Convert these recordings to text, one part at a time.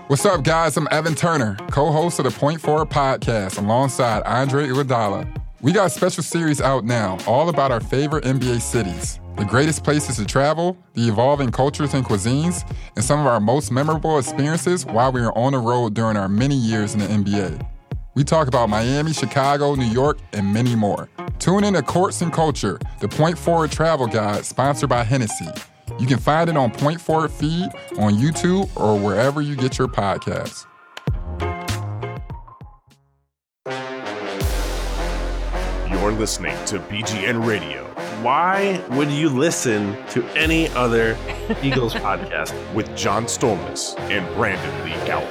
What's up, guys? I'm Evan Turner, co-host of the Point Forward podcast alongside Andre Iguodala. We got a special series out now, all about our favorite NBA cities, the greatest places to travel, the evolving cultures and cuisines, and some of our most memorable experiences while we were on the road during our many years in the NBA. We talk about Miami, Chicago, New York, and many more. Tune in to Courts and Culture, the Point Forward travel guide sponsored by Hennessy. You can find it on Point Forward feed, on YouTube, or wherever you get your podcasts. You're listening to BGN Radio. Why would you listen to any other Eagles podcast? With John Stolnis and Brandon Lee Gowell.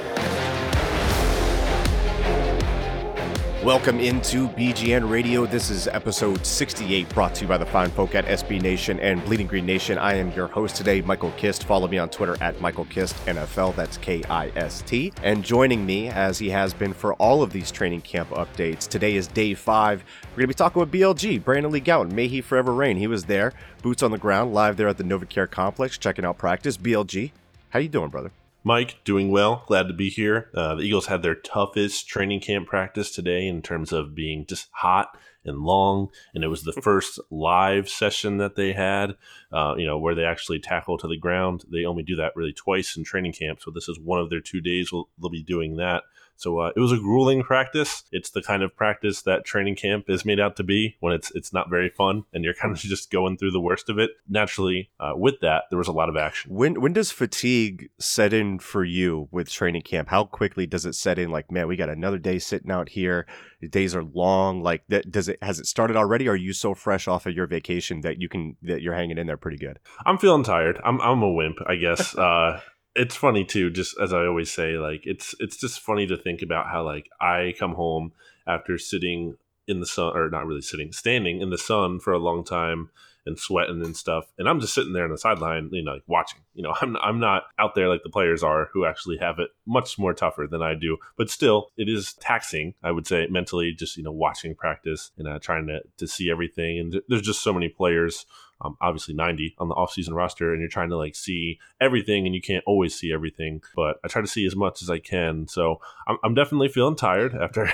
Welcome into BGN Radio. This is episode 68, brought to you by the fine folk at SB Nation and Bleeding Green Nation. I am your host today, Michael Kist. Follow me on Twitter at Michael Kist NFL. That's Kist. And joining me, as he has been for all of these training camp updates, today is day 5. We're going to be talking with BLG, Brandon Lee Gowton. May he forever reign. He was there, boots on the ground, live there at the NovaCare Complex, checking out practice. BLG, how you doing, brother? Mike, doing well. Glad to be here. The Eagles had their toughest training camp practice today in terms of being just hot and long, and it was the first live session that they had, where they actually tackle to the ground. They only do that really twice in training camp, so this is one of their 2 days they'll be doing that. So it was a grueling practice. It's the kind of practice that training camp is made out to be when it's not very fun and you're kind of just going through the worst of it. Naturally, with that, there was a lot of action. When does fatigue set in for you with training camp? How quickly does it set in? Like, man, we got another day sitting out here. The days are long. Like, has it started already? Or are you so fresh off of your vacation that you're hanging in there pretty good? I'm feeling tired. I'm a wimp, I guess. It's funny too, just as I always say, like it's just funny to think about how like I come home after sitting in the sun, or not really sitting, standing in the sun for a long time and sweating and stuff, and I'm just sitting there on the sideline, like watching. I'm not out there like the players are, who actually have it much more tougher than I do. But still, it is taxing, I would say, mentally, just watching practice and trying to see everything. And there's just so many players. Obviously 90 on the offseason roster, and you're trying to like see everything, and you can't always see everything, but I try to see as much as I can. So I'm definitely feeling tired after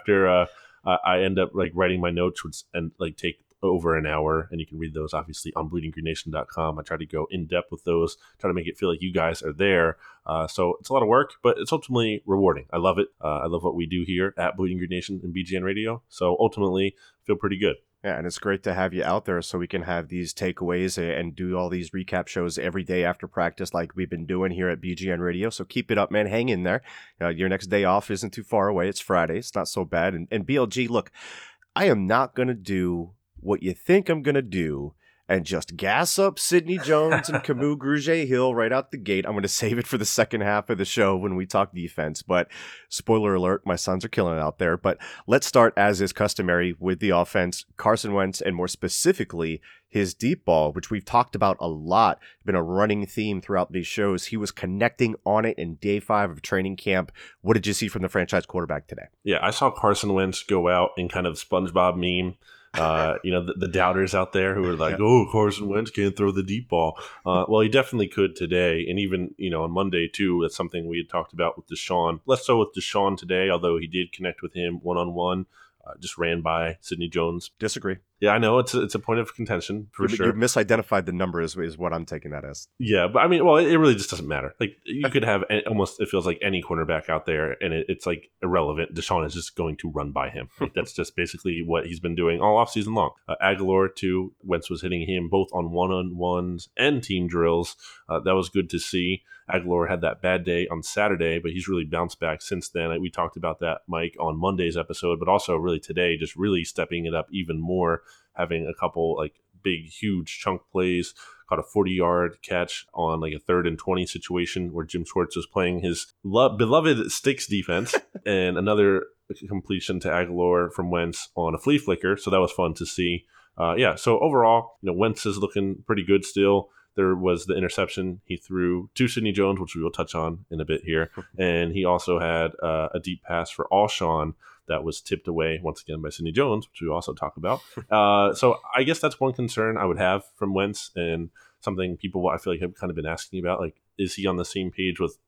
I end up like writing my notes, which and like take over an hour, and you can read those obviously on bleedinggreennation.com. I try to go in depth with those, try to make it feel like you guys are there. So it's a lot of work, but it's ultimately rewarding. I love it. I love what we do here at Bleeding Green Nation and BGN Radio. So ultimately, feel pretty good. Yeah, and it's great to have you out there so we can have these takeaways and do all these recap shows every day after practice like we've been doing here at BGN Radio. So keep it up, man. Hang in there. Your next day off isn't too far away. It's Friday. It's not so bad. And BLG, look, I am not going to do what you think I'm going to do and just gas up Sidney Jones and Camus Grugier-Hill right out the gate. I'm going to save it for the second half of the show when we talk defense. But spoiler alert, my Suns are killing it out there. But let's start, as is customary, with the offense. Carson Wentz, and more specifically, his deep ball, which we've talked about a lot, been a running theme throughout these shows. He was connecting on it in day 5 of training camp. What did you see from the franchise quarterback today? Yeah, I saw Carson Wentz go out in kind of SpongeBob meme. The doubters out there who are like, oh, Carson Wentz can't throw the deep ball. Well, he definitely could today. And even, on Monday, too, that's something we had talked about with Deshaun. Less so with Deshaun today, although he did connect with him one-on-one. Just ran by Sidney Jones. Disagree. Yeah, I know. It's a point of contention for sure. You misidentified the number is what I'm taking that as. Yeah, but I mean, well, it really just doesn't matter. Like, you could have almost, it feels like any cornerback out there, and it's like irrelevant. Deshaun is just going to run by him. Like, that's just basically what he's been doing all offseason long. Aguilar, too, Wentz was hitting him both on one-on-ones and team drills. That was good to see. Aguilar had that bad day on Saturday, but he's really bounced back since then. We talked about that, Mike, on Monday's episode, but also really today, just really stepping it up even more, having a couple like big, huge chunk plays. Caught a 40-yard catch on like a 3rd and 20 situation where Jim Schwartz was playing his beloved sticks defense, and another completion to Aguilar from Wentz on a flea flicker. So that was fun to see. So overall, Wentz is looking pretty good still. There was the interception he threw to Sidney Jones, which we will touch on in a bit here. And he also had a deep pass for Alshon that was tipped away once again by Sidney Jones, which we also talk about. So I guess that's one concern I would have from Wentz, and something people I feel like have kind of been asking about. Like, is he on the same page with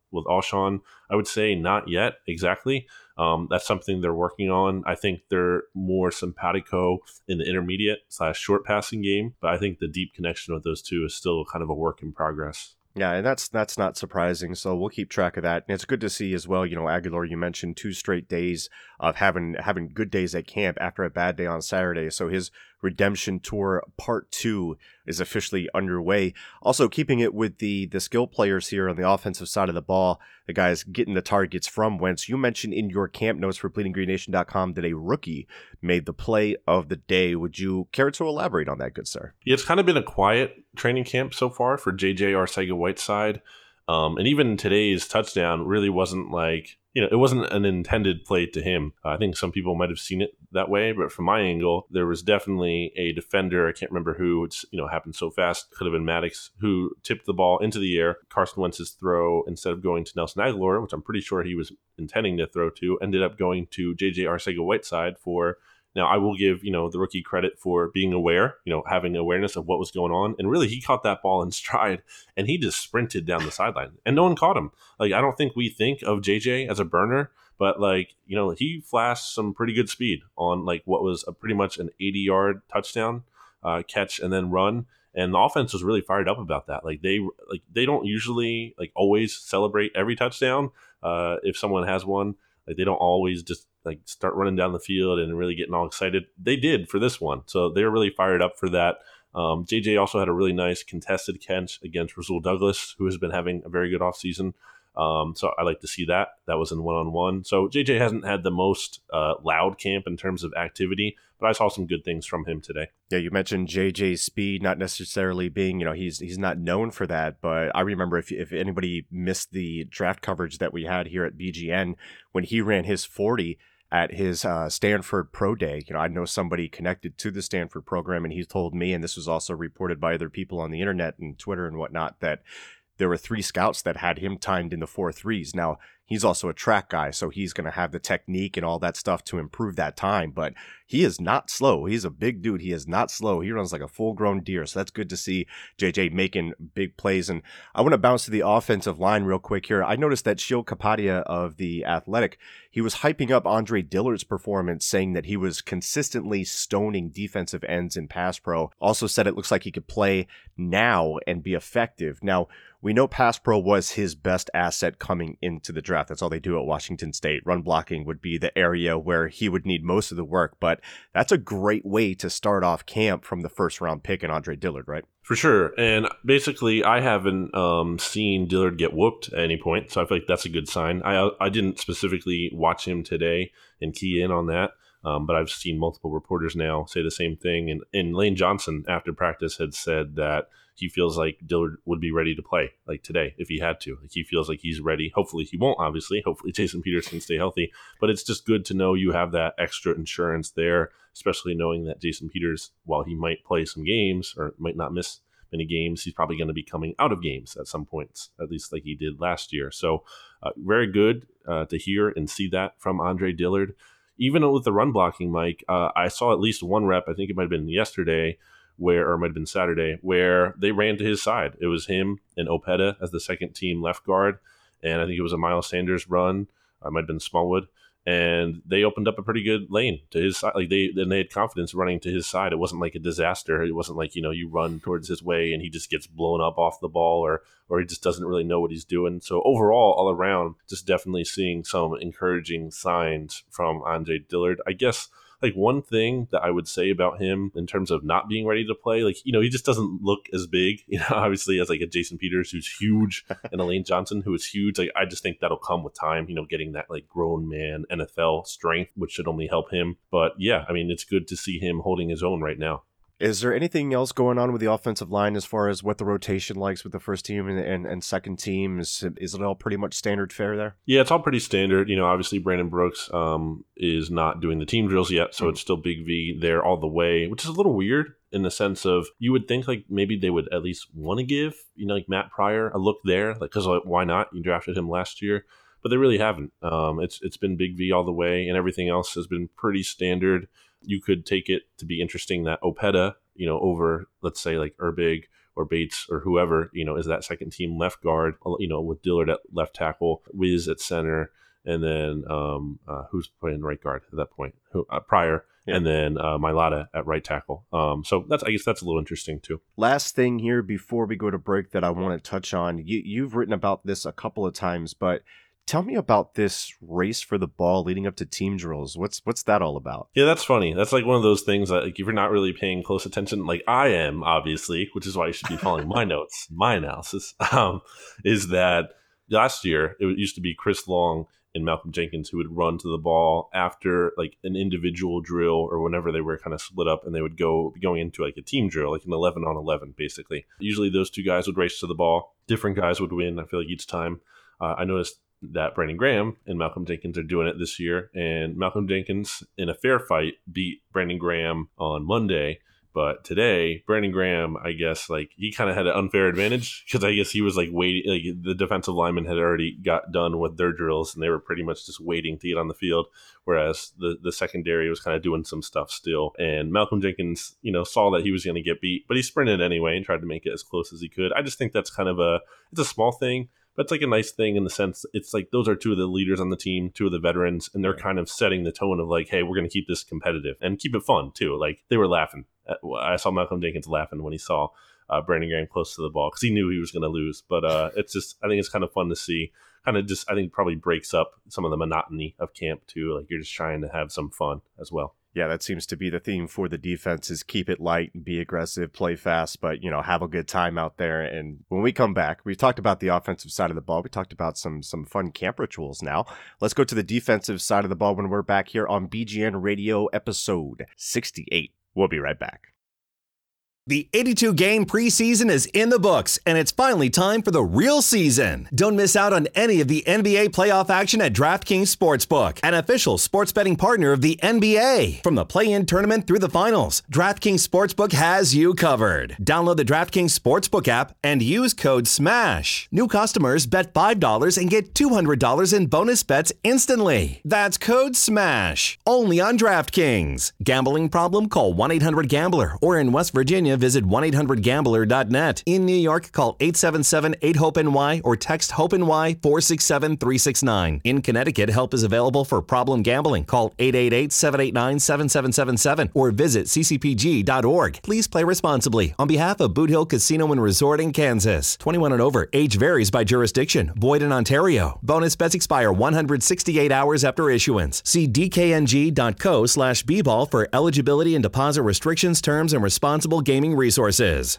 with Alshon, I would say not yet exactly. That's something they're working on. I think they're more simpatico in the intermediate / short passing game, but I think the deep connection with those two is still kind of a work in progress. Yeah, and that's not surprising. So we'll keep track of that. And it's good to see as well. Aguilar, you mentioned 2 straight days of having good days at camp after a bad day on Saturday. So his redemption tour part 2 is officially underway. Also, keeping it with the skill players here on the offensive side of the ball, the guys getting the targets from Wentz. You mentioned in your camp notes for BleedingGreenNation.com that a rookie made the play of the day. Would you care to elaborate on that, good sir? Yeah, it's kind of been a quiet training camp so far for JJ Arcega-Whiteside. And even today's touchdown really wasn't it wasn't an intended play to him. I think some people might have seen it that way, but from my angle, there was definitely a defender. I can't remember who. It's happened so fast. Could have been Maddox, who tipped the ball into the air. Carson Wentz's throw, instead of going to Nelson Aguilar, which I'm pretty sure he was intending to throw to, ended up going to JJ Arcega-Whiteside for. Now, I will give, the rookie credit for being aware, having awareness of what was going on. And really, he caught that ball in stride, and he just sprinted down the sideline, and no one caught him. I don't think we think of JJ as a burner, but, he flashed some pretty good speed on, what was pretty much an 80-yard touchdown catch and then run. And the offense was really fired up about that. They don't usually, always celebrate every touchdown if someone has one. They don't always just start running down the field and really getting all excited. They did for this one, so they're really fired up for that. JJ also had a really nice contested catch against Rasul Douglas, who has been having a very good offseason. So I like to see that. That was in one-on-one. So JJ hasn't had the most loud camp in terms of activity, but I saw some good things from him today. Yeah, you mentioned JJ's speed not necessarily being, he's not known for that, but I remember if anybody missed the draft coverage that we had here at BGN, when he ran his 40 at his Stanford Pro Day. I know somebody connected to the Stanford program, and he told me, and this was also reported by other people on the internet and Twitter and whatnot, that there were 3 scouts that had him timed in the 4.3s. Now, he's also a track guy, so he's going to have the technique and all that stuff to improve that time, but he is not slow. He's a big dude. He is not slow. He runs like a full-grown deer, so that's good to see JJ making big plays. And I want to bounce to the offensive line real quick here. I noticed that Sheil Kapadia of The Athletic, he was hyping up Andre Dillard's performance, saying that he was consistently stoning defensive ends in pass pro. Also said it looks like he could play now and be effective. Now, we know pass pro was his best asset coming into the draft. That's all they do at Washington State. Run blocking would be the area where he would need most of the work, but that's a great way to start off camp from the first round pick in Andre Dillard, right? For sure. And basically, I haven't seen Dillard get whooped at any point, so I feel like that's a good sign. I didn't specifically watch him today and key in on that, but I've seen multiple reporters now say the same thing. And Lane Johnson, after practice, had said that he feels like Dillard would be ready to play today if he had to. He feels like he's ready. Hopefully he won't, obviously. Hopefully Jason Peters can stay healthy. But it's just good to know you have that extra insurance there, especially knowing that Jason Peters, while he might play some games or might not miss many games, he's probably going to be coming out of games at some points, at least like he did last year. So very good to hear and see that from Andre Dillard. Even with the run blocking, Mike, I saw at least one rep, I think it might have been yesterday, or it might have been Saturday, where they ran to his side. It was him and Opeta as the second team left guard, and I think it was a Miles Sanders run. It might have been Smallwood, and they opened up a pretty good lane to his side. They had confidence running to his side. It wasn't like a disaster. It wasn't like you run towards his way and he just gets blown up off the ball, or he just doesn't really know what he's doing. So overall, all around, just definitely seeing some encouraging signs from Andre Dillard. I guess one thing that I would say about him in terms of not being ready to play, he just doesn't look as big, obviously as a Jason Peters who's huge and a Lane Johnson who is huge. I just think that'll come with time, getting that grown man NFL strength, which should only help him. But yeah, it's good to see him holding his own right now. Is there anything else going on with the offensive line as far as what the rotation likes with the first team and second team? Is it all pretty much standard fare there? Yeah, it's all pretty standard. Obviously Brandon Brooks is not doing the team drills yet, so it's still Big V there all the way, which is a little weird in the sense of you would think maybe they would at least want to give, Matt Pryor a look there, because why not? You drafted him last year. But they really haven't. It's been Big V all the way, and everything else has been pretty standard. You could take it to be interesting that Opeta, over, let's say, Urbig or Bates or whoever, is that second team left guard, with Dillard at left tackle, Wiz at center, and then who's playing right guard at that point? Pryor. Yeah. And then Mailata at right tackle. So I guess that's a little interesting too. Last thing here before we go to break that I want to touch on. You've written about this a couple of times, but tell me about this race for the ball leading up to team drills. What's that all about? Yeah, that's funny. That's like one of those things that if you're not really paying close attention, like I am, obviously, which is why you should be following my notes, my analysis, is that last year it used to be Chris Long and Malcolm Jenkins who would run to the ball after like an individual drill or whenever they were kind of split up, and they would go going into like a team drill, like an 11 on 11, basically. Usually those two guys would race to the ball. Different guys would win, I feel like, each time. I noticed that Brandon Graham and Malcolm Jenkins are doing it this year, and Malcolm Jenkins in a fair fight beat Brandon Graham on Monday. But today, Brandon Graham, I guess, like he kind of had an unfair advantage because I guess he was like waiting, like the defensive linemen had already got done with their drills and they were pretty much just waiting to get on the field. Whereas the secondary was kind of doing some stuff still. And Malcolm Jenkins, saw that he was going to get beat, but he sprinted anyway and tried to make it as close as he could. I just think that's kind of it's a small thing. But it's like a nice thing in the sense it's like those are two of the leaders on the team, two of the veterans, and they're kind of setting the tone of like, hey, we're going to keep this competitive and keep it fun too. Like they were laughing. I saw Malcolm Jenkins laughing when he saw Brandon Graham close to the ball because he knew he was going to lose. But it's just, I think it's kind of fun to see. Kind of just, I think probably breaks up some of the monotony of camp too. Like you're just trying to have some fun as well. Yeah, that seems to be the theme for the defense is keep it light, be aggressive, play fast, but, have a good time out there. And when we come back, we've talked about the offensive side of the ball. We talked about some fun camp rituals now. Let's go to the defensive side of the ball when we're back here on BGN Radio episode 68. We'll be right back. The 82-game preseason is in the books, and it's finally time for the real season. Don't miss out on any of the NBA playoff action at DraftKings Sportsbook, an official sports betting partner of the NBA. From the play-in tournament through the finals, DraftKings Sportsbook has you covered. Download the DraftKings Sportsbook app and use code SMASH. New customers bet $5 and get $200 in bonus bets instantly. That's code SMASH. Only on DraftKings. Gambling problem? Call 1-800-GAMBLER. Or in West Virginia, visit 1-800-GAMBLER.net. In New York, call 877-8-HOPE-NY or text HOPE-NY 467-369. In Connecticut, help is available for problem gambling. Call 888-789-7777 or visit ccpg.org. Please play responsibly. On behalf of Boot Hill Casino and Resort in Kansas. 21 and over. Age varies by jurisdiction. Void in Ontario. Bonus bets expire 168 hours after issuance. See dkng.co/bball for eligibility and deposit restrictions, terms, and responsible gaming resources.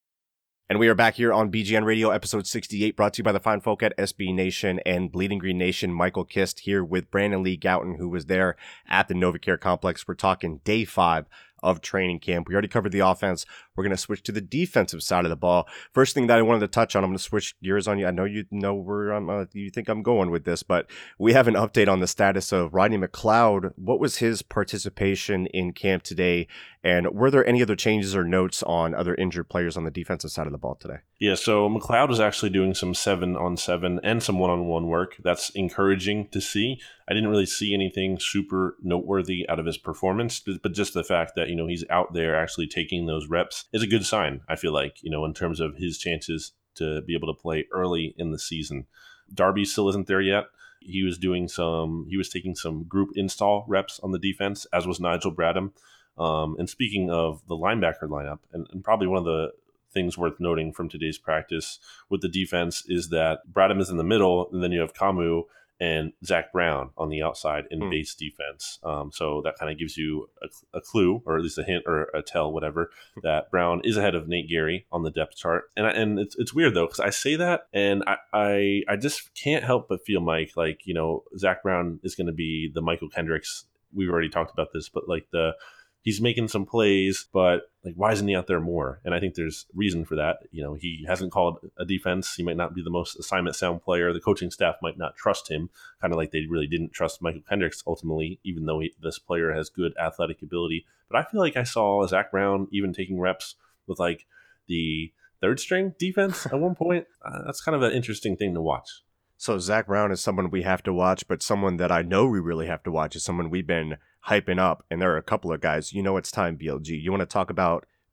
And we are back here on BGN Radio, episode 68, brought to you by the fine folk at SB Nation and Bleeding Green Nation. Michael Kist here with Brandon Lee Gowton, who was there at the NovaCare Complex. We're talking day 5 of training camp. We already covered the offense. We're going to switch to the defensive side of the ball. First thing that I wanted to touch on, I'm going to switch gears on you. I know you know where you think I'm going with this, but we have an update on the status of Rodney McLeod. What was his participation in camp today? And were there any other changes or notes on other injured players on the defensive side of the ball today? Yeah, so McLeod was actually doing some 7-on-7 and some 1-on-1 work. That's encouraging to see. I didn't really see anything super noteworthy out of his performance, but just the fact that, he's out there actually taking those reps is a good sign, I feel like, in terms of his chances to be able to play early in the season. Darby still isn't there yet. He was taking some group install reps on the defense, as was Nigel Bradham. And speaking of the linebacker lineup, and probably one of the things worth noting from today's practice with the defense is that Bradham is in the middle, and then you have Kamu and Zach Brown on the outside in base defense. So that kind of gives you a clue, or at least a hint or a tell, whatever, that Brown is ahead of Nate Gary on the depth chart. And it's weird, though, because I say that, and I just can't help but feel, Mike, like, Zach Brown is going to be the Michael Kendricks. We've already talked about this, but like he's making some plays, but like, why isn't he out there more? And I think there's reason for that. He hasn't called a defense. He might not be the most assignment sound player. The coaching staff might not trust him, kind of like they really didn't trust Michael Kendricks ultimately, even though this player has good athletic ability. But I feel like I saw Zach Brown even taking reps with like the third string defense at one point. That's kind of an interesting thing to watch. So Zach Brown is someone we have to watch, but someone that I know we really have to watch is someone we've been hyping up. And there are a couple of guys. It's time, BLG. You want to talk about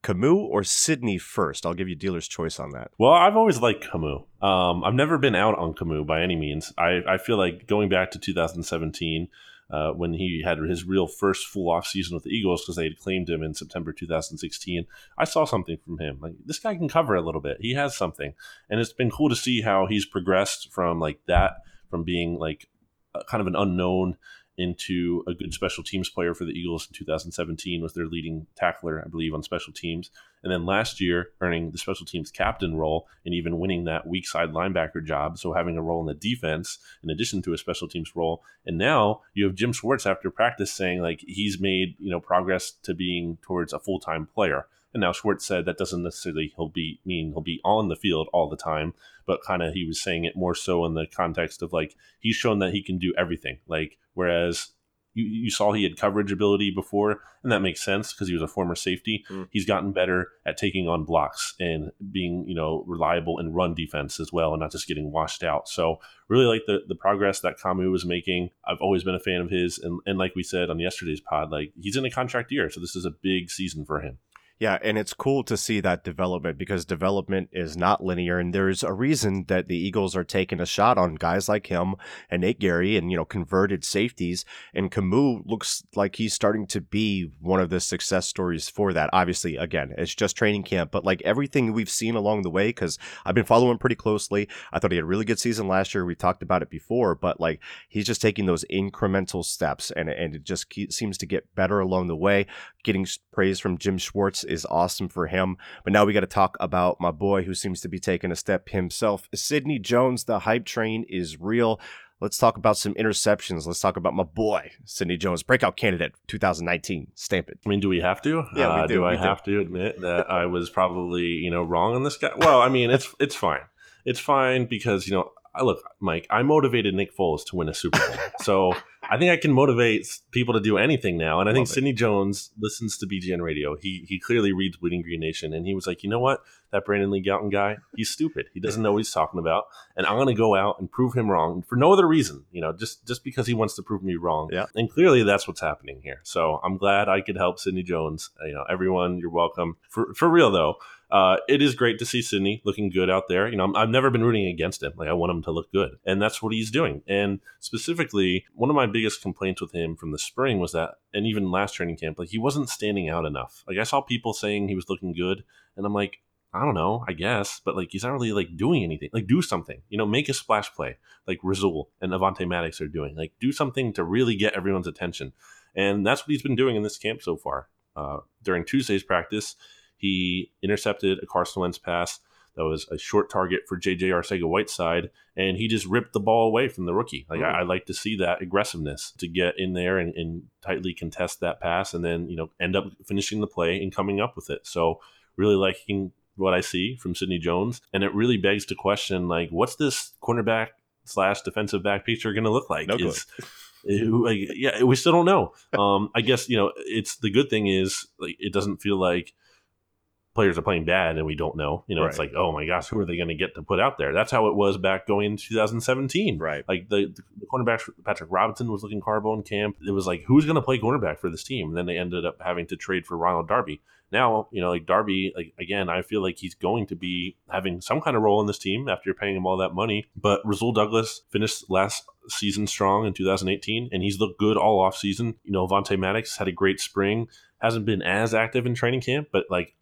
Camus or Sidney first? I'll give you dealer's choice on that. Well, I've always liked Camus. I've never been out on Camus by any means. I feel like going back to 2017, when he had his real first full off season with the Eagles, because they had claimed him in September 2016, I saw something from him. Like, this guy can cover a little bit. He has something, and it's been cool to see how he's progressed from like that, from being like kind of an unknown into a good special teams player for the Eagles in 2017, was their leading tackler, I believe, on special teams. And then last year, earning the special teams captain role and even winning that weak side linebacker job. So having a role in the defense in addition to a special teams role. And now you have Jim Schwartz after practice saying like he's made, progress to being towards a full-time player. And now Schwartz said that doesn't necessarily he'll be on the field all the time, but kind of he was saying it more so in the context of like he's shown that he can do everything. Like, whereas you saw he had coverage ability before, and that makes sense because he was a former safety. He's gotten better at taking on blocks and being, reliable in run defense as well, and not just getting washed out. So really like the progress that Camus was making. I've always been a fan of his, and like we said on yesterday's pod, like he's in a contract year, so this is a big season for him. Yeah, and it's cool to see that development because development is not linear, and there's a reason that the Eagles are taking a shot on guys like him and Nate Gerry and, converted safeties, and Camus looks like he's starting to be one of the success stories for that. Obviously, again, it's just training camp, but like everything we've seen along the way, because I've been following pretty closely. I thought he had a really good season last year. We talked about it before, but like he's just taking those incremental steps, and it just seems to get better along the way. Getting praise from Jim Schwartz is awesome for him. But now we got to talk about my boy who seems to be taking a step himself. Sidney Jones, the hype train is real. Let's talk about some interceptions. Let's talk about my boy, Sidney Jones, breakout candidate 2019. Stamp it. I mean, do we have to? Yeah, we do. I have to admit that I was probably, wrong on this guy? Well, I mean, it's fine. It's fine because, look, Mike, I motivated Nick Foles to win a Super Bowl. So I think I can motivate people to do anything now. And I think Sidney Jones listens to BGN Radio. He clearly reads Bleeding Green Nation. And he was like, you know what? That Brandon Lee Gowton guy, he's stupid. He doesn't know what he's talking about. And I'm going to go out and prove him wrong for no other reason, just because he wants to prove me wrong. Yeah. And clearly that's what's happening here. So I'm glad I could help Sidney Jones. Everyone, you're welcome. For real, though. It is great to see Sidney looking good out there. I've never been rooting against him. Like, I want him to look good. And that's what he's doing. And specifically, one of my biggest complaints with him from the spring was that, and even last training camp, like he wasn't standing out enough. Like I saw people saying he was looking good, and I'm like, I don't know, I guess, but like he's not really like doing anything. Like do something, make a splash play like Rasul and Avonte Maddox are doing. Like do something to really get everyone's attention. And that's what he's been doing in this camp so far. During Tuesday's practice, he intercepted a Carson Wentz pass that was a short target for J.J. Arcega-Whiteside, and he just ripped the ball away from the rookie. Like I like to see that aggressiveness to get in there and tightly contest that pass, and then end up finishing the play and coming up with it. So really liking what I see from Sidney Jones, and it really begs to question like, what's this cornerback / defensive back picture going to look like? No good. Yeah, we still don't know. I guess it's the good thing is like it doesn't feel like players are playing bad and we don't know. Right. It's like, oh my gosh, who are they going to get to put out there? That's how it was back going into 2017. Right. Like the cornerback, Patrick Robinson was looking horrible in camp. It was like, who's going to play cornerback for this team? And then they ended up having to trade for Ronald Darby. Now, like Darby, like again, I feel like he's going to be having some kind of role in this team after you're paying him all that money. But Rasul Douglas finished last season strong in 2018, and he's looked good all off season. Avonte Maddox had a great spring, hasn't been as active in training camp, but like,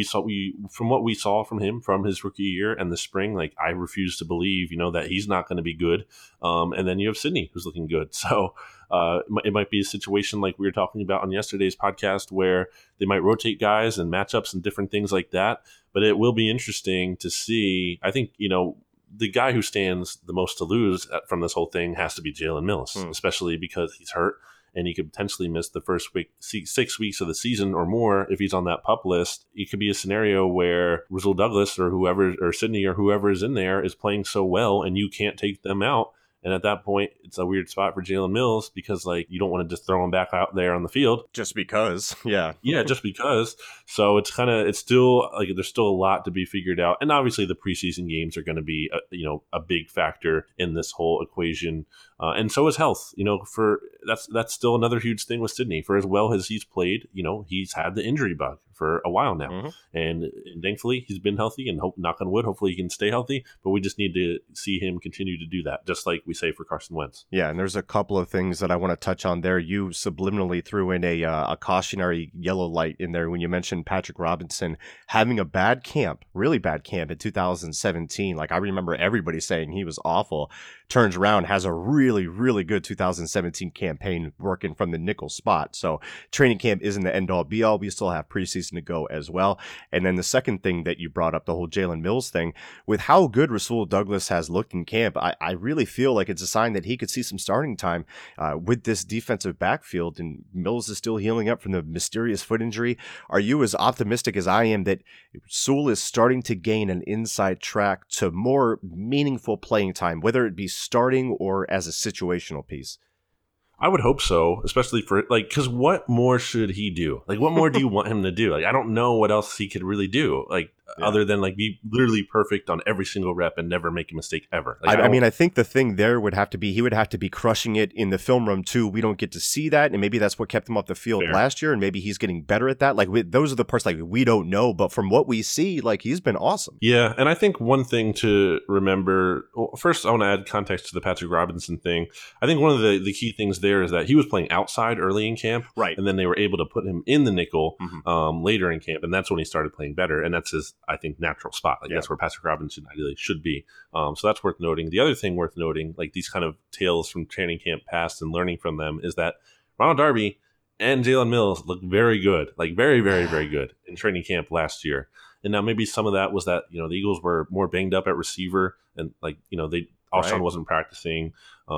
from what we saw from him from his rookie year and the spring, like I refuse to believe, that he's not going to be good. And then you have Sidney who's looking good. So it might be a situation like we were talking about on yesterday's podcast where they might rotate guys and matchups and different things like that. But it will be interesting to see. I think, the guy who stands the most to lose from this whole thing has to be Jalen Mills, especially because he's hurt. And he could potentially miss the first 6 weeks of the season or more if he's on that PUP list. It could be a scenario where Rasul Douglas or Sidney or whoever is in there is playing so well and you can't take them out. And at that point, it's a weird spot for Jalen Mills because, like, you don't want to just throw him back out there on the field. Just because, yeah. Yeah, just because. So it's still, like, there's still a lot to be figured out. And obviously the preseason games are going to be, a big factor in this whole equation. And so is health. That's still another huge thing with Sidney. For as well as he's played, he's had the injury bug for a while now. And thankfully he's been healthy, and knock on wood, hopefully he can stay healthy, but we just need to see him continue to do that, just like we say for Carson Wentz. Yeah, and there's a couple of things that I want to touch on there. You subliminally threw in a cautionary yellow light in there when you mentioned Patrick Robinson having a bad camp, really bad camp in 2017. Like, I remember everybody saying he was awful. Turns around, has a really, really good 2017 campaign working from the nickel spot. So training camp isn't the end all be all. We still have preseason to go as well. And then the second thing that you brought up, the whole Jalen Mills thing, with how good Rasul Douglas has looked in camp, I really feel like it's a sign that he could see some starting time with this defensive backfield. And Mills is still healing up from the mysterious foot injury. Are you as optimistic as I am that Rasul is starting to gain an inside track to more meaningful playing time, whether it be starting or as a situational piece? I would hope so, especially for, like, because what more should he do? Like, what more do you want him to do? Like, I don't know what else he could really do, like, other than, like, be literally perfect on every single rep and never make a mistake ever. Like, I mean, I think the thing there would have to be, he would have to be crushing it in the film room too. We don't get to see that, and maybe that's what kept him off the field last year, and maybe he's getting better at that. Like, those are the parts, like, we don't know, but from what we see, like, he's been awesome. Yeah, and I think one thing to remember, well, first I want to add context to the Patrick Robinson thing. I think one of the key things there is that he was playing outside early in camp, right? And then they were able to put him in the nickel later in camp, and that's when he started playing better, and that's his, I think, natural spot. Like, that's where Patrick Robinson ideally should be. So that's worth noting. The other thing worth noting, like these kind of tales from training camp past and learning from them, is that Ronald Darby and Jalen Mills look very good, like very, very, very good in training camp last year. And now maybe some of that was that, the Eagles were more banged up at receiver, and Alshon wasn't practicing.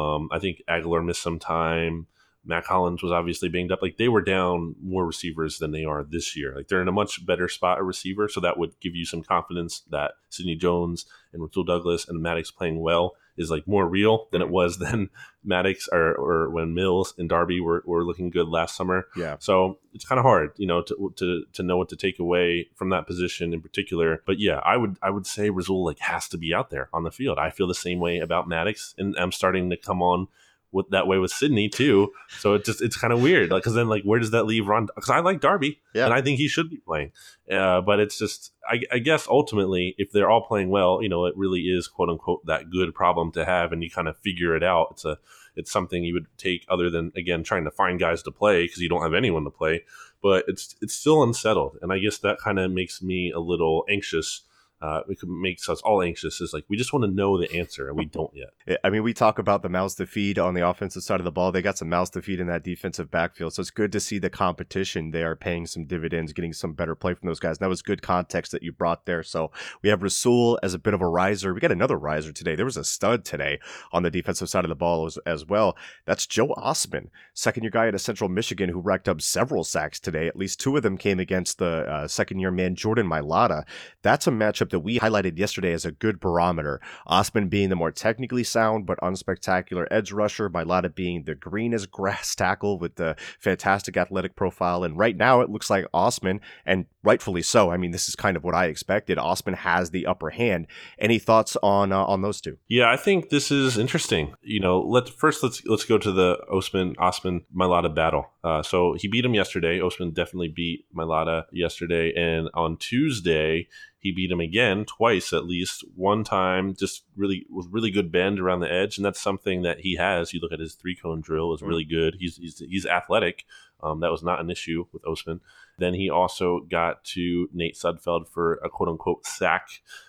I think Aguilar missed some time. Matt Collins was obviously banged up. Like, they were down more receivers than they are this year. Like, they're in a much better spot at receiver, so that would give you some confidence that Sidney Jones and Rasul Douglas and Maddox playing well is, like, more real than it was then Maddox or when Mills and Darby were looking good last summer. Yeah. So it's kind of hard, to know what to take away from that position in particular. But yeah, I would say Rasul, like, has to be out there on the field. I feel the same way about Maddox, and I'm starting to come on that way with Sidney too. So it's kind of weird, like, because then, like, where does that leave Ron? Because I like Darby, and I think he should be playing. But it's just, I guess ultimately, if they're all playing well, it really is quote unquote that good problem to have, and you kind of figure it out. It's something you would take, other than, again, trying to find guys to play because you don't have anyone to play. But it's still unsettled, and I guess that kind of makes me a little anxious. It makes us all anxious. Is like, we just want to know the answer, and we don't yet. I mean, we talk about the mouths to feed on the offensive side of the ball. They got some mouths to feed in that defensive backfield. So it's good to see the competition there paying some dividends, getting some better play from those guys. And that was good context that you brought there. So we have Rasul as a bit of a riser. We got another riser today. There was a stud today on the defensive side of the ball as well. That's Joe Osman, second-year guy out of Central Michigan, who racked up several sacks today. At least two of them came against the second-year man, Jordan Mailata. That's a matchup that we highlighted yesterday as a good barometer. Osman being the more technically sound but unspectacular edge rusher, Mailata being the green as grass tackle with the fantastic athletic profile. And right now it looks like Osman, and rightfully so, I mean, this is kind of what I expected, Osman has the upper hand. Any thoughts on those two? Yeah, I think this is interesting. Let's go to the Osman Mailata battle. So he beat him yesterday. Osman definitely beat Mailata yesterday, and on Tuesday he beat him again, twice at least. One time just really with really good bend around the edge, and that's something that he has. You look at his 3-cone drill, is really good. He's athletic. That was not an issue with Osman. Then he also got to Nate Sudfeld for a quote-unquote sack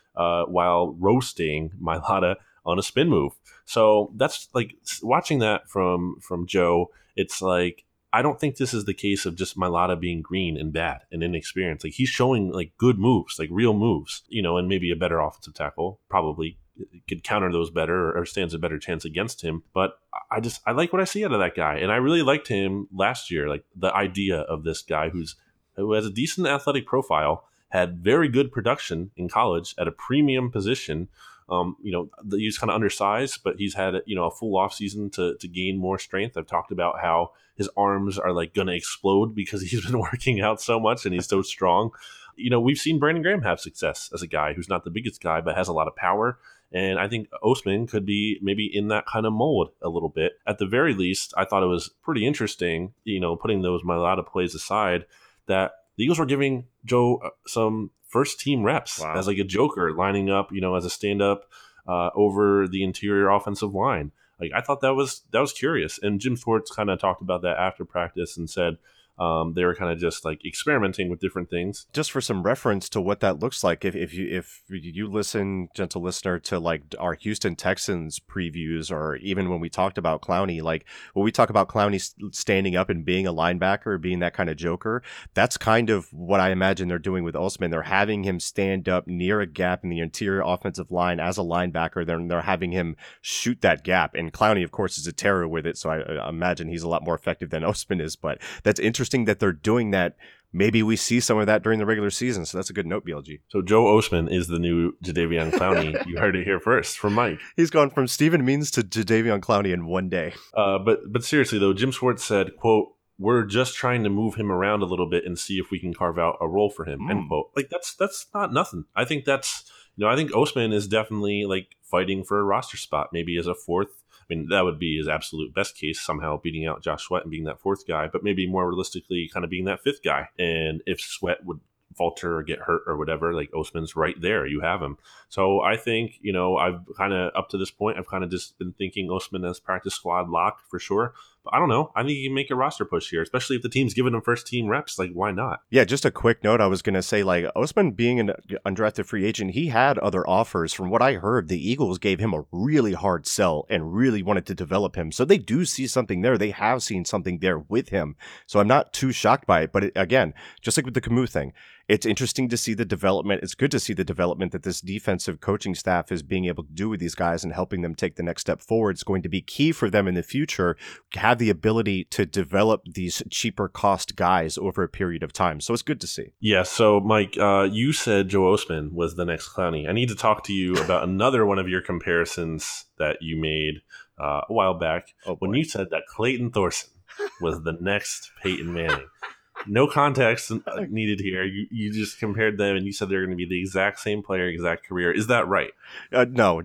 while roasting Mailata on a spin move. So that's, like, watching that from Joe, it's like, I don't think this is the case of just Mailata being green and bad and inexperienced. Like, he's showing, like, good moves, like real moves, and maybe a better offensive tackle probably could counter those better or stands a better chance against him. But I like what I see out of that guy. And I really liked him last year. Like, the idea of this guy who has a decent athletic profile, had very good production in college at a premium position. He's kind of undersized, but he's had a full off season to gain more strength. I've talked about how his arms are, like, going to explode because he's been working out so much and he's so strong. We've seen Brandon Graham have success as a guy who's not the biggest guy, but has a lot of power. And I think Osman could be maybe in that kind of mold a little bit. At the very least, I thought it was pretty interesting, putting those Mailata plays aside, that the Eagles were giving Joe some first team reps Wow. as like a joker, lining up, as a stand up over the interior offensive line. Like, I thought that was curious. And Jim Schwartz kind of talked about that after practice and said they were kind of just like experimenting with different things. Just for some reference to what that looks like, if you listen, gentle listener, to like our Houston Texans previews, or even when we talked about Clowney, like when we talk about Clowney standing up and being a linebacker, being that kind of joker, that's kind of what I imagine they're doing with Osman. They're having him stand up near a gap in the interior offensive line as a linebacker. They're having him shoot that gap, and Clowney, of course, is a terror with it. So I imagine he's a lot more effective than Osman is. But that's interesting that they're doing that. Maybe we see some of that during the regular season. So that's a good note, BLG. So Joe Osman is the new Jadeveon Clowney. You heard it here first from Mike. He's gone from Stephen Means to Jadeveon Clowney in one day. But seriously though, Jim Schwartz said, quote, "We're just trying to move him around a little bit and see if we can carve out a role for him." End quote. Like that's not nothing. I think I think Osman is definitely like fighting for a roster spot, maybe as a fourth. I mean, that would be his absolute best case, somehow beating out Josh Sweat and being that fourth guy, but maybe more realistically kind of being that fifth guy. And if Sweat would falter or get hurt or whatever, like Osman's right there. You have him. So I think, I've kind of, up to this point, I've kind of just been thinking Osman as practice squad lock for sure. But I don't know. I think he can make a roster push here, especially if the team's giving him first team reps. Like, why not? Yeah, just a quick note. I was going to say, like, Osman being an undrafted free agent, he had other offers. From what I heard, the Eagles gave him a really hard sell and really wanted to develop him. So they do see something there. They have seen something there with him. So I'm not too shocked by it. But again, just like with the Camus thing, it's interesting to see the development. It's good to see the development that this defensive coaching staff is being able to do with these guys and helping them take the next step forward. It's going to be key for them in the future to have the ability to develop these cheaper cost guys over a period of time. So it's good to see. Yeah. So Mike, you said Joe Osman was the next Clowney. I need to talk to you about another one of your comparisons that you made a while back when you said that Clayton Thorson was the next Peyton Manning. No context needed here. You just compared them and you said they're going to be the exact same player, exact career. Is that right? No.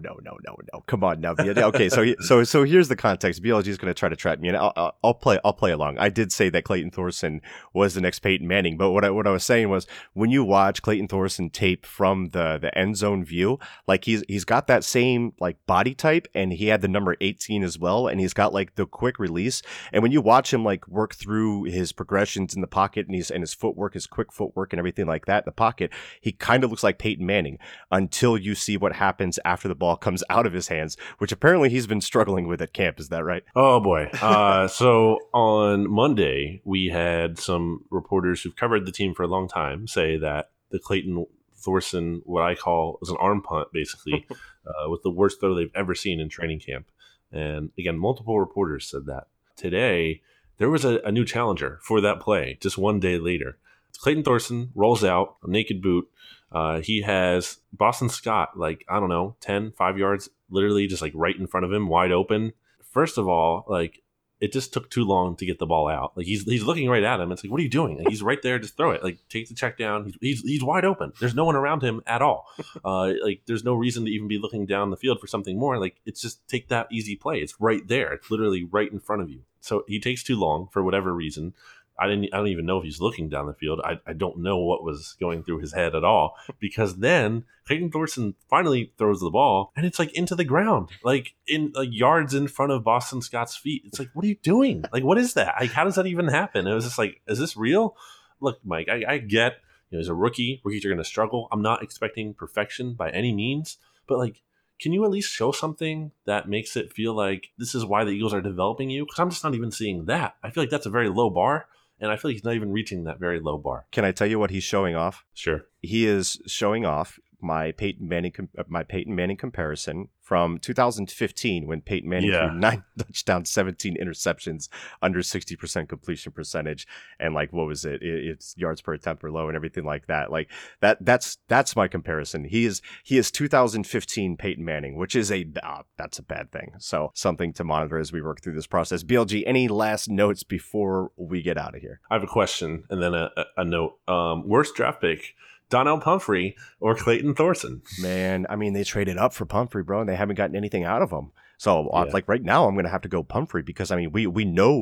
Come on now. Okay, so here's the context. BLG is going to try to trap me, and I'll play along. I did say that Clayton Thorson was the next Peyton Manning, but what I was saying was when you watch Clayton Thorson tape from the end zone view, like he's got that same like body type, and he had the number 18 as well, and he's got like the quick release. And when you watch him like work through his progression in the pocket and his footwork, his quick footwork and everything like that in the pocket, he kind of looks like Peyton Manning until you see what happens after the ball comes out of his hands, which apparently he's been struggling with at camp. Is that right? Oh boy. So on Monday, we had some reporters who've covered the team for a long time say that the Clayton Thorson, what I call is an arm punt, basically, with the worst throw they've ever seen in training camp. And again, multiple reporters said that. Today, there was a new challenger for that play just one day later. Clayton Thorson rolls out a naked boot. He has Boston Scott, 5 yards, literally just like right in front of him, wide open. First of all, it just took too long to get the ball out. Like he's looking right at him. It's like, what are you doing? Like, he's right there. Just throw it. Like, take the check down. He's wide open. There's no one around him at all. There's no reason to even be looking down the field for something more. Like, it's just take that easy play. It's right there. It's literally right in front of you. So he takes too long for whatever reason. I don't even know if he's looking down the field. I don't know what was going through his head at all, because then Clayton Thorson finally throws the ball and it's like into the ground, like in yards in front of Boston Scott's feet. It's like, what are you doing? Like, what is that? Like, how does that even happen? It was just like, is this real? Look, Mike, I get, as a rookie, rookies are going to struggle. I'm not expecting perfection by any means, but can you at least show something that makes it feel like this is why the Eagles are developing you? Because I'm just not even seeing that. I feel like that's a very low bar. And I feel like he's not even reaching that very low bar. Can I tell you what he's showing off? Sure. He is showing off my Peyton Manning comparison from 2015 when Peyton Manning threw 9 touchdowns, 17 interceptions, under 60% completion percentage, and what was it? It's yards per attempt or low and everything like that. Like that's my comparison. He is 2015 Peyton Manning, which is that's a bad thing. So something to monitor as we work through this process. BLG, any last notes before we get out of here? I have a question and then a note. Worst draft pick, Donnell Pumphrey or Clayton Thorson? Man, I mean, they traded up for Pumphrey, bro, and they haven't gotten anything out of him. So, right now, I'm going to have to go Pumphrey because, I mean, we know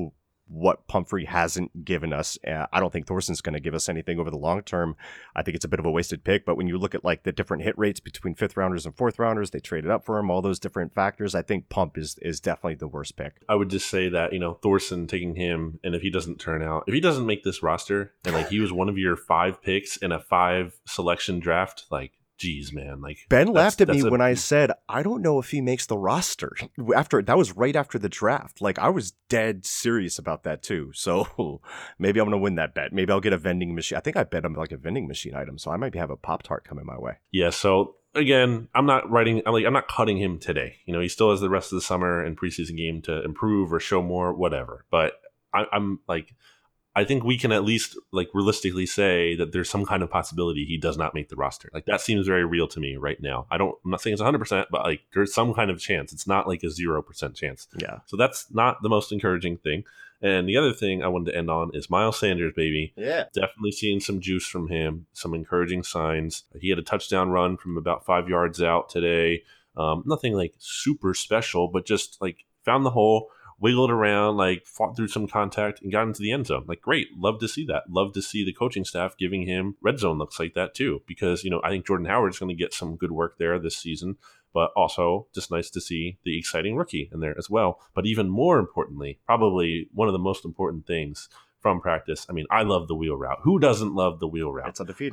what Pumphrey hasn't given us. I don't think Thorson's going to give us anything over the long term. I think it's a bit of a wasted pick, but when you look at like the different hit rates between 5th rounders and 4th rounders, they traded up for him, all those different factors, I think Pump is definitely the worst pick. I would just say that, Thorson taking him, and if he doesn't make this roster, and like he was one of your 5 picks in a 5 selection draft, like, geez, man. Like Ben laughed at me when I said, I don't know if he makes the roster. That was right after the draft. Like, I was dead serious about that too. So maybe I'm going to win that bet. Maybe I'll get a vending machine. I think I bet him like a vending machine item. So I might have a Pop-Tart coming my way. Yeah. So again, I'm not cutting him today. He still has the rest of the summer and preseason game to improve or show more, whatever. But I'm like, I think we can at least like realistically say that there's some kind of possibility he does not make the roster. Like that seems very real to me right now. I'm not saying it's 100%, but like there's some kind of chance. It's not like a 0% chance. Yeah. So that's not the most encouraging thing. And the other thing I wanted to end on is Miles Sanders, baby. Yeah. Definitely seeing some juice from him, some encouraging signs. He had a touchdown run from about 5 yards out today. Nothing like super special, but just like found the hole, wiggled around, like fought through some contact and got into the end zone. Like, great. Love to see that. Love to see the coaching staff giving him red zone looks like that too, because, I think Jordan Howard's going to get some good work there this season, but also just nice to see the exciting rookie in there as well. But even more importantly, probably one of the most important things from practice. I mean, I love the wheel route. Who doesn't love the wheel route? It's undefeated.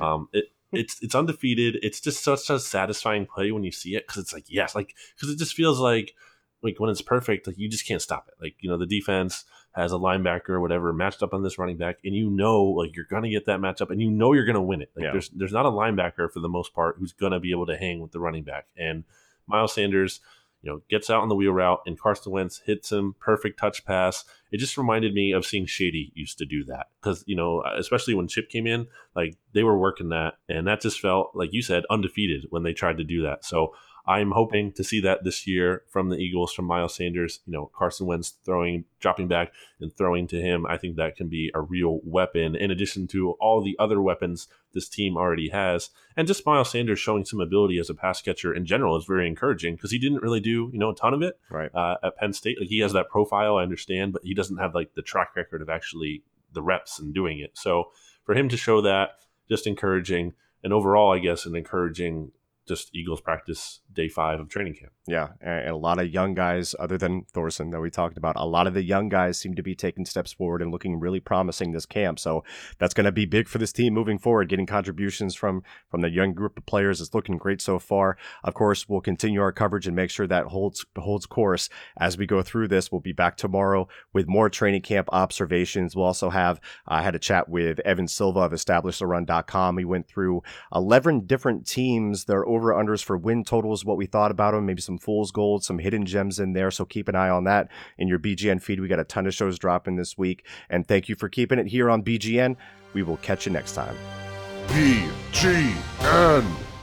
It's undefeated. It's just such a satisfying play when you see it. Cause it's like, yes, like, cause it just feels like when it's perfect, like you just can't stop it. Like, the defense has a linebacker or whatever matched up on this running back, and like you're going to get that matchup and you're going to win it. Like there's not a linebacker for the most part who's going to be able to hang with the running back. And Miles Sanders, gets out on the wheel route and Carson Wentz hits him, perfect touch pass. It just reminded me of seeing Shady used to do that. Cause especially when Chip came in, like they were working that, and that just felt, like you said, undefeated when they tried to do that. So I'm hoping to see that this year from the Eagles, from Miles Sanders, Carson Wentz dropping back and throwing to him. I think that can be a real weapon in addition to all the other weapons this team already has. And just Miles Sanders showing some ability as a pass catcher in general is very encouraging, because he didn't really do, a ton of it at Penn State. Like he has that profile, I understand, but he doesn't have like the track record of actually the reps and doing it. So for him to show that, just encouraging. And overall, I guess, an encouraging just Eagles practice day 5 of training camp. Yeah, and a lot of young guys, other than Thorson that we talked about, a lot of the young guys seem to be taking steps forward and looking really promising this camp. So that's going to be big for this team moving forward. Getting contributions from the young group of players is looking great so far. Of course, we'll continue our coverage and make sure that holds course as we go through this. We'll be back tomorrow with more training camp observations. We'll also have, I had a chat with Evan Silva of EstablishTheRun.com. We went through 11 different teams, their over-unders for win totals, what we thought about them, maybe some fool's gold, some hidden gems in there. So keep an eye on that in your BGN feed. We got a ton of shows dropping this week. And thank you for keeping it here on BGN. We will catch you next time. BGN.